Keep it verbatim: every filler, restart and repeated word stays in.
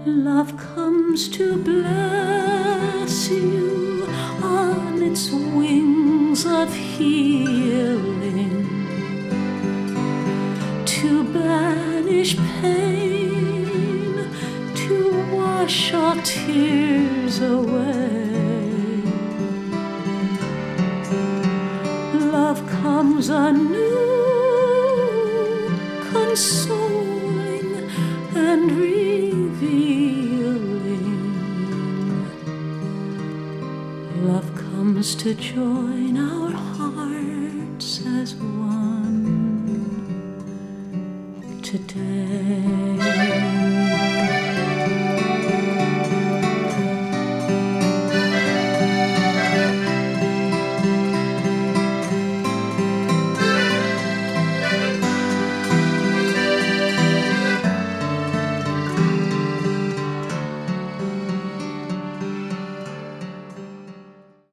Love comes to bless you on its wings of healing, to banish pain, to wash all tears away. Love comes anew, consoling and revealing. Love comes to join our hearts